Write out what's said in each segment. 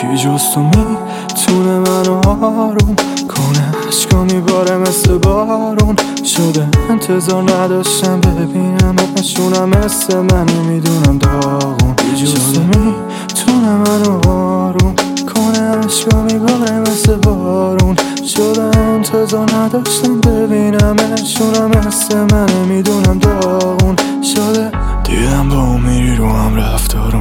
کی جز تو میتونه منو آروم کنه؟ عشقا میباره مثل بارون شده انتظار نداشتم ببینمشونم مثل منی میدونم داغون. کی جز تو میتونه منو آروم کنه؟ عشقا میباره مثل بارون شده انتظار نداشتم ببینمشونم مثل منی میدونم داغون شده. دیدم با اون میری رو هم رفتارون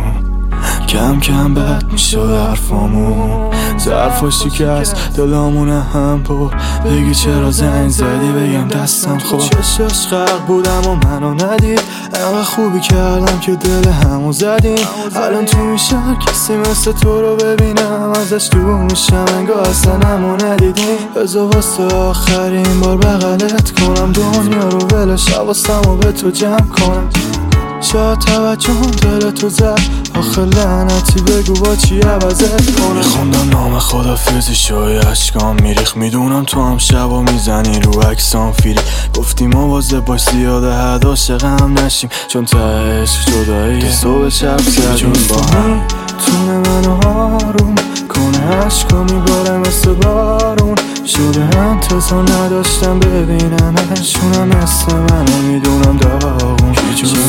کم کم بد میشد حرفامون ظرفا شکست دلامونه هم پر بگی چرا زنگ زدی بگم دستم خود چشش غرق بودم و منو ندید انقدر خوبی کردم که دل همو زدیم الان تو این شهر کسی مثل تو رو ببینم ازش دور میشم انگار اصلا همو ندیدیم. بذار واسه آخرین بار بغلت کنم دنیا رو ولش حواسمو به تو جمع کنم شاید توجهم دل تو زد آخه لعنتی بگو با چی عوضت کنم. میخوندم نام خدافیزی شوی عشقام میریخ میدونم تو هم شبا میزنی رو عکسام فیری گفتی مواظب باش زیاده حد عاشقم نشیم چون ته عشق جدایی صبح شب زدیم با هم. تونه منو آروم کنه عشقا میباره مثل بارون شده انتظار نداشتم ببینمشونم مثل منو میدونم داغون. کی جز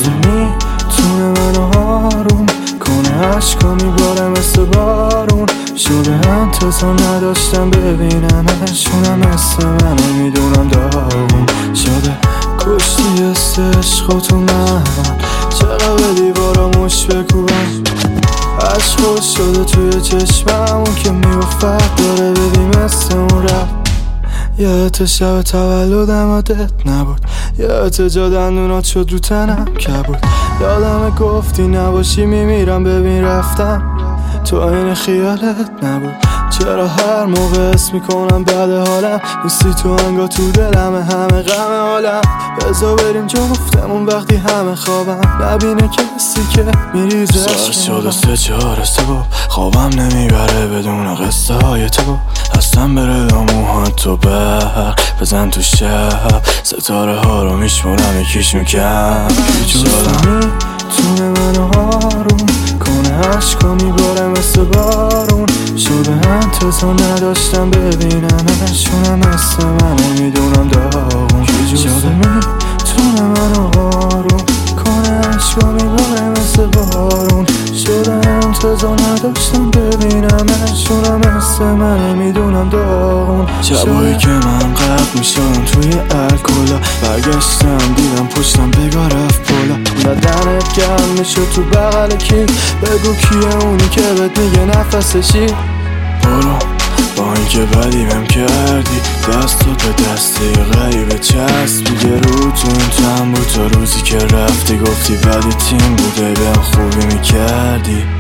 میتونه منو آروم کنه عشقا میباره مثل بارون شده انتظار نداشتم ببینمشونم مثل منو میدونم داغون شده. کشتی عشق تو من چقدر به دیوارا مش بکوبم عشق خود شده توی چشمم اون که میوفت داره بدی مثل اون رفت یادت شب تولدم عادت نبود یادت جا دندونات شد رو تنم کبود یادم گفتی نباشی میمیرم ببین رفتم تو این خیالت نبود چرا هر موقع اسم میکنم بعد حالم نیستی تو انگار تو دلم همه غم حالم. بذار بریم جفتمون وقتی همه خوابم نبینه کسی که میریزه ساعت شده 3-4 صبح خوابم نمیبره بدون قصه های تو هستم بره داموهات تو برق بزن تو شب ستاره ها رو میشمونم یکیش میکن. کی جز میتونه منو آروم کنه عشقا میباره مثل بارون شده انتظار نداشتم ببینمشونم مثل منو میدونم داغون. کی جز میتونه منو آروم کنه عشقا میباره مثل بارون شده انتظار نداشتم ببینمشونم مثل منو میدونم داغون. شبایی که من غرق میشم توی الکلا برگشتم دیدم پشتم بگاه رفت پلا بدنت گرم میشد تو بغل کی بگو کیه اونی که بهت میگه نفسشی برو با اینکه بدیمم کردی دستو به دستی غریبه چسبیده رو تو این تن بود تا روزی که رفتی گفتی بدی تیم بوده به خوبی میکردی.